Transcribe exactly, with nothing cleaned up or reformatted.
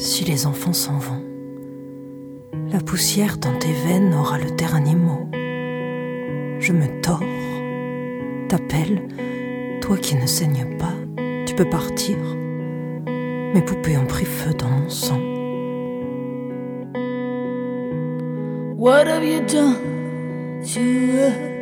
Si les enfants s'en vont, la poussière dans tes veines aura le dernier mot. Je me tords, t'appelle, toi qui ne saignes pas, tu peux partir. Mes poupées ont pris feu dans mon sang. What have you done to us?